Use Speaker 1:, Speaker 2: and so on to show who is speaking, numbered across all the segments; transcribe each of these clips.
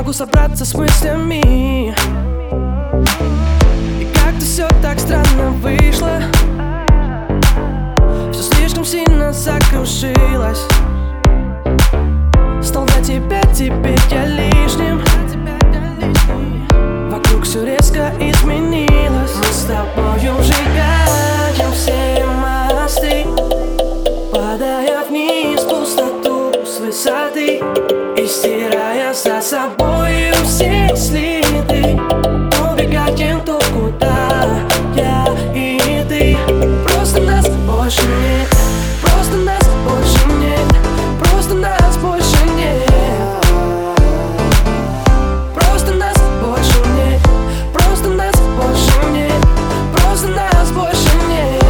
Speaker 1: могу собраться с мыслями. И как-то все так странно вышло, все слишком сильно закружилось. Стал для тебя теперь я лишним. Вокруг все резко изменилось. Мы с тобою сжигаем все мосты, падая вниз в пустоту с высоты и стирая за собой все следы. Убегаем то, куда я и ты. Просто нас больше нет, просто нас больше нет, просто нас больше нет. Просто нас больше нет, просто нас больше нет, просто нас больше нет.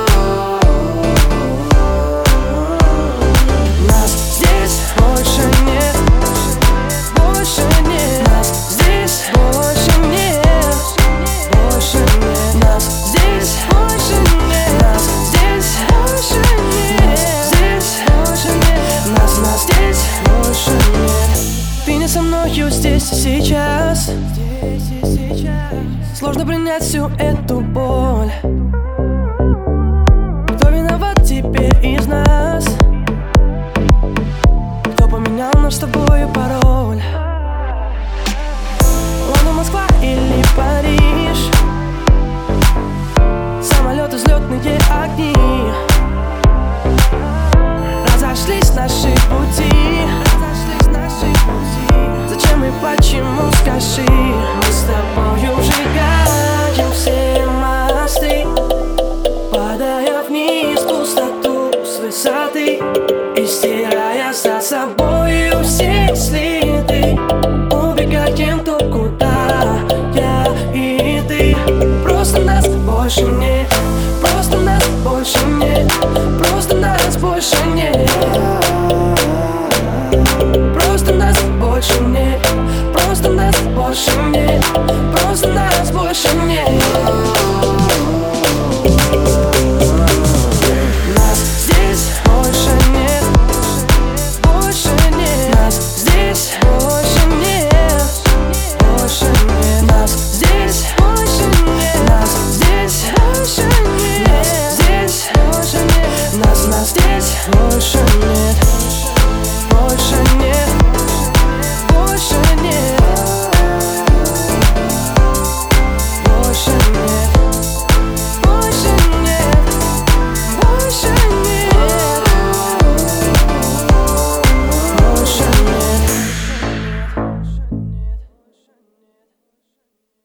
Speaker 1: Нас здесь больше нет, больше нет. Нас здесь больше нет, больше нет. Нас здесь больше нет, нас здесь больше нет, здесь больше нет. Нас здесь больше нет. Ты не со мною здесь и сейчас. Сложно принять всю эту боль. Кто виноват теперь из нас? Кто поменял наш с тобою пароль? Лондон, Москва или Париж? Самолеты, взлетные огни. Разошлись наши пути. Зачем и почему, скажи? Мы с тобою сжигаем все мосты, падая вниз в пустоту с высоты и стирая за собою все следы. Убегаем то, куда я и ты. Просто нас больше нет, просто нас больше нет, просто нас больше нет. Просто нас больше нет, просто нас больше нет, просто нас больше нет.